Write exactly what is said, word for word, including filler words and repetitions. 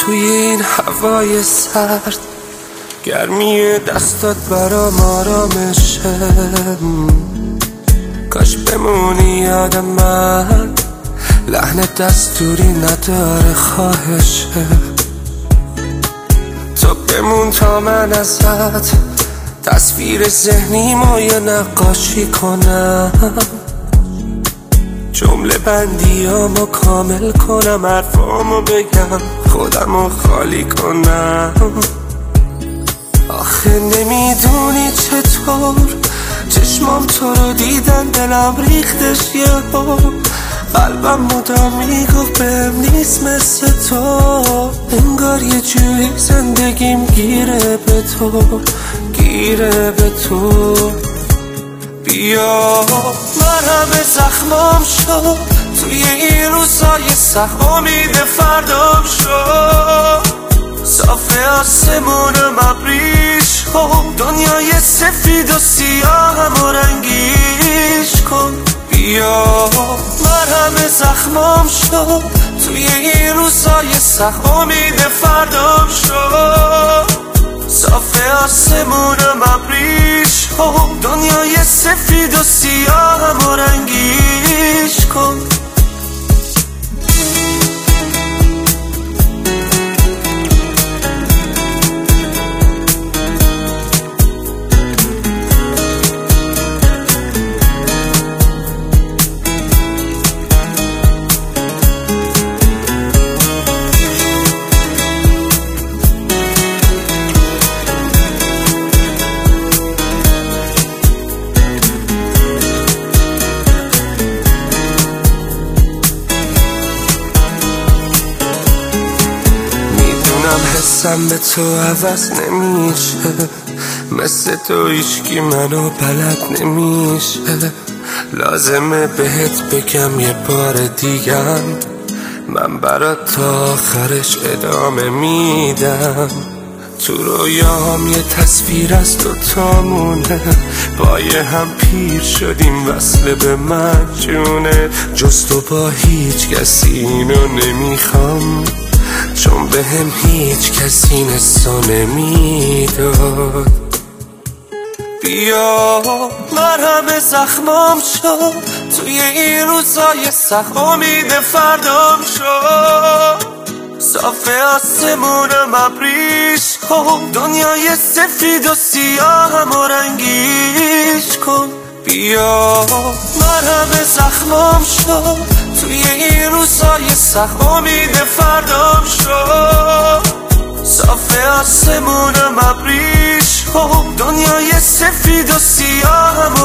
توی این هوای سرد، گرمی دستات برام آرامشه. کاش بمونی یاد من، لحن دستوری نداره خواهشه. تو بمون تا من ازت تصویر ذهنی ما یه نقاشی کنم، جمله بندیامو کامل کنم، حرفامو بگم، خودمو خالی کنم. آخه نمیدونی چطور چشمام تو رو دیدن، دلم ریختش یه بار، قلبم مدام میگفت بهم نیست مثل تو. انگار یه جوری زندگیم گیره به تو، گیره به تو. بیا مرهم زخمام شد توی این روزای سخت، امید فردام شد. صاف آسمونم ابریش کن، دنیای سفید و سیاهم و رنگیش کن. بیا مرهم زخمام شد توی این روزای سخت، امید فردام شد. صاف آسمونم ابریش کن، دنیای سفید و سیاهم و رنگیش کن. حسم به تو عوض نمیشه، مثل تو هیچکی منو بلد نمیشه. لازمه بهت بگم یه بار دیگم، من برات تا آخرش ادامه میدم. تو رویام یه تصویر از دوتامونه، با یه هم پیر شدیم وصله به من جونه. جز تو با هیچ کسی اینو نمیخوام، چون به هم هیچ کسی نسو نمیداد. بیا مرهم زخمام شد توی این روزای سخت، امید فردام شد. صاف آسمونم ابریش کن، دنیای سفید و سیاهم و رنگیش کن. بیا مرهم زخمام شد توی این روزای سخت، امید فردام شد. صاف آسمونم ابریش کن، دنیای سفید و سیاهم